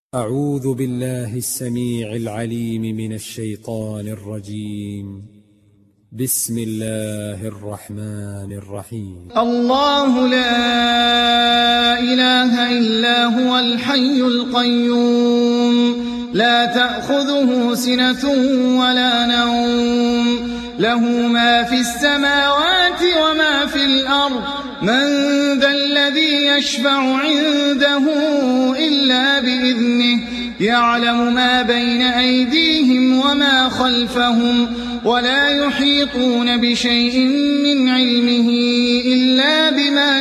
أعوذ بالله السميع العليم من الشيطان الرجيم. بسم الله الرحمن الرحيم. الله لا إله إلا هو الحي القيوم لا تأخذه سنة ولا نوم له ما في السماوات وما في الأرض من ذا الذي يشفع عنده إلا بإذنه يعلم ما بين أيديهم وما خلفهم ولا يحيطون بشيء من علمه إلا بما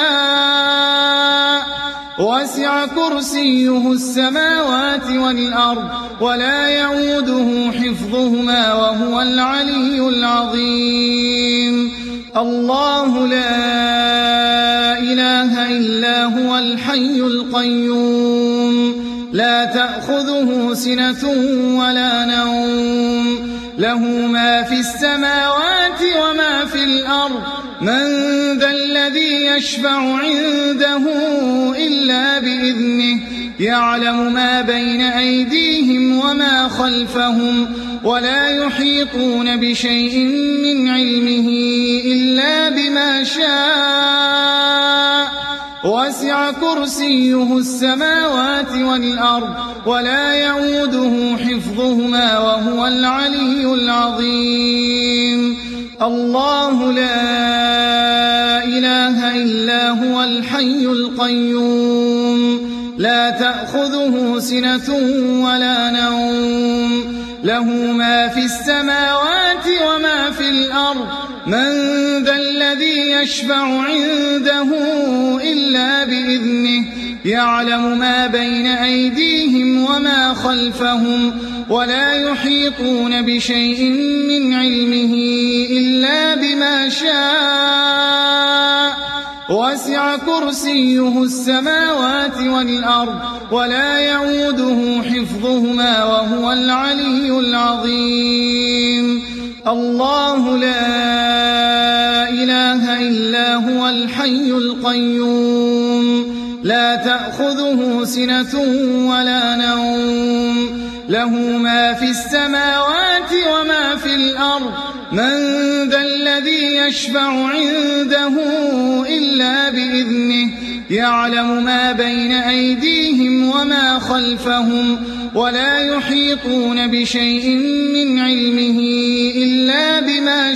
شاء وسع كرسيه السماوات والأرض ولا يؤوده حفظهما وهو العلي العظيم. الله لا إله إلا هو الحي القيوم لا تأخذه سنة ولا نوم له ما في السماوات وما في الأرض من ذا الذي يشفع عنده إلا بإذنه يعلم ما بين أيديهم وما خلفهم ولا يحيطون بشيء من علمه إلا بما شاء وسع كرسيه السماوات والأرض ولا يؤوده حفظهما وهو العلي العظيم. الله لا إله إلا هو الحي القيوم لا تأخذه سنة ولا نوم له ما في السماوات وما في الأرض من ذا الذي يشفع عنده إلا بإذنه يعلم ما بين أيديهم وما خلفهم ولا يحيطون بشيء من علمه إلا بما شاء وسع كرسيه السماوات والأرض ولا يؤوده حفظهما وهو العلي العظيم. الله لا إله إلا هو الحي القيوم لا تأخذه سنة ولا نوم له ما في السماوات وما في الأرض من ذا الذي يشفع عنده إلا بإذنه يعلم ما بين أيديهم وما خلفهم ولا يحيطون بشيء من علمه إلا بما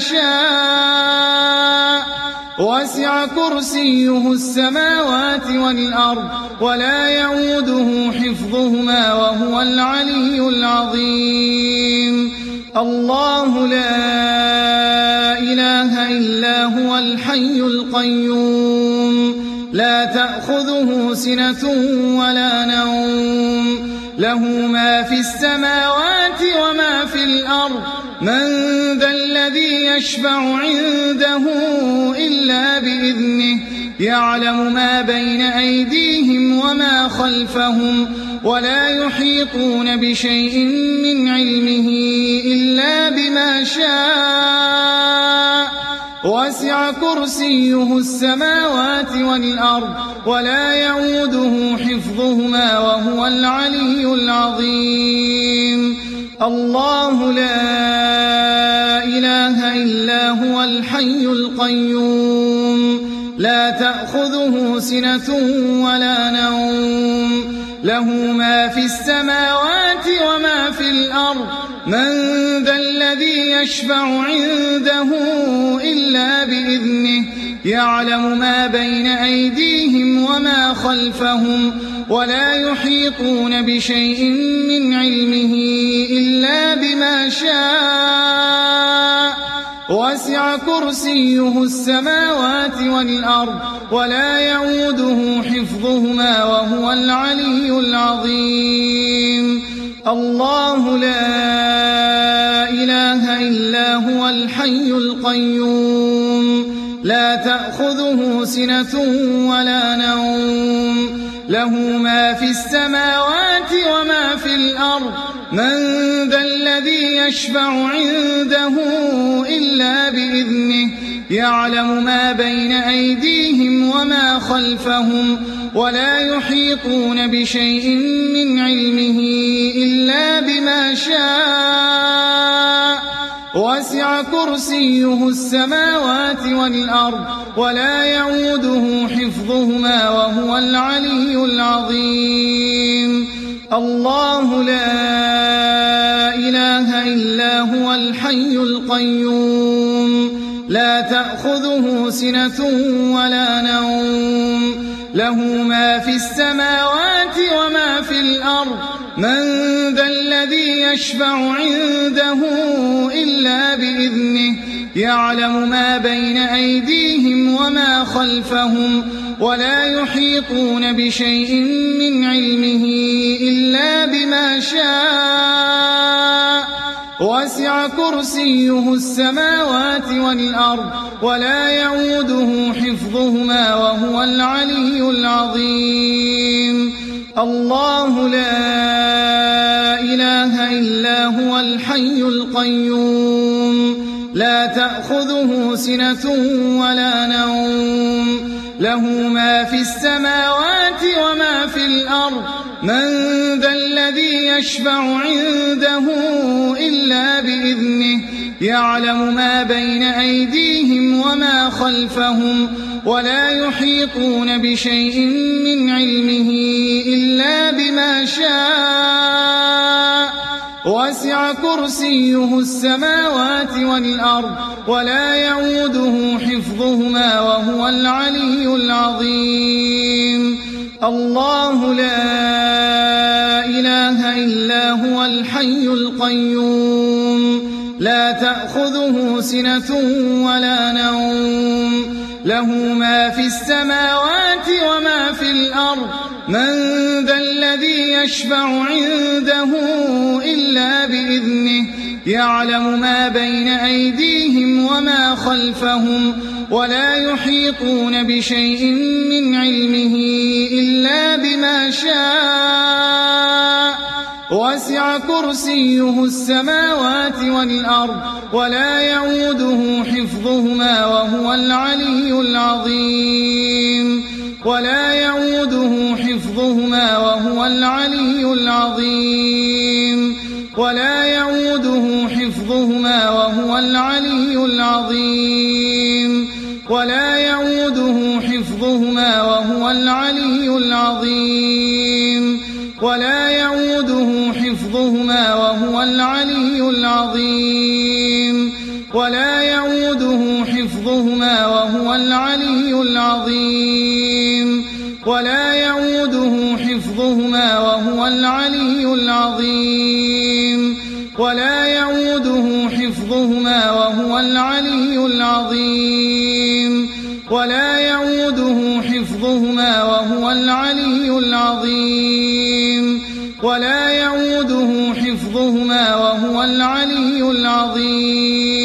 شاء وسع كرسيه السماوات والأرض ولا يؤوده حفظهما وهو العلي العظيم. الله لا إله إلا هو الحي القيوم لا تأخذه سنة ولا نوم له ما في السماوات وما في الأرض من ذا الذي يشفع عنده إلا بإذنه يعلم ما بين أيديهم وما خلفهم ولا يحيطون بشيء من علمه إلا بما شاء وسع كرسيه السماوات والأرض ولا يؤوده حفظهما وهو العلي العظيم. الله لا إله إلا هو الحي القيوم لا تأخذه سنة ولا نوم له ما في السماوات وما في الأرض من ذا الذي يشفع عنده إلا بإذنه يعلم ما بين أيديهم وما خلفهم ولا يحيطون بشيء من علمه إلا بما شاء وسع كرسيه السماوات والأرض ولا يؤوده حفظهما وهو العلي العظيم. الله لا إله إلا هو الحي القيوم لا تأخذه سنة ولا نوم له ما في السماوات وما في الأرض من ذا الذي يشفع عنده إلا بإذنه يعلم ما بين أيديهم وما خلفهم ولا يحيطون بشيء من علمه إلا بما شاء وسع كرسيه السماوات والأرض ولا يعوده حفظهما وهو العلي العظيم الله لا إله إلا هو الحي القيوم لا تأخذه سنة ولا نوم له ما في السماوات وما في الأرض من ذا الذي يشفع عنده إلا بإذنه يعلم ما بين أيديهم وما خلفهم ولا يحيطون بشيء من علمه إلا بما شاء وسع كرسيه السماوات والأرض ولا يعوده حفظهما وهو العلي العظيم الله لا إله إلا هو الحي القيوم لا تأخذه سنة ولا نوم له ما في السماوات وما في الأرض من ذا الذي يشفع عنده إلا بإذنه يعلم ما بين أيديهم وما خلفهم ولا يحيطون بشيء من علمه إلا بما شاء وسع كرسيه السماوات والأرض ولا يعوده حفظهما وهو العلي العظيم الله لا إله إلا هو الحي القيوم لا تأخذه سنة ولا نوم له ما في السماوات وما في الأرض من ذا الذي يشفع عنده إلا بإذنه يعلم ما بين أيديهم وما خلفهم ولا يحيطون بشيء من علمه إلا بما شاء وسع كرسيه السماوات والأرض ولا يعوده حفظهما وهو العلي العظيم ولا يعوده حفظهما وهو العلي العظيم ولا يعوده حفظهما وهو العلي العظيم ولا يعوده حفظهما وهو العلي العظيم ولا يعوده حفظهما وهو العلي العظيم ولا يعوده حفظهما وهو العلي العظيم ولا يعوده حفظهما وهو العلي العظيم ولا يعوده حفظهما وهو العلي العظيم ولا يعوده حفظهما وهو العلي العظيم ولا يعوده حفظهما وهو العلي العظيم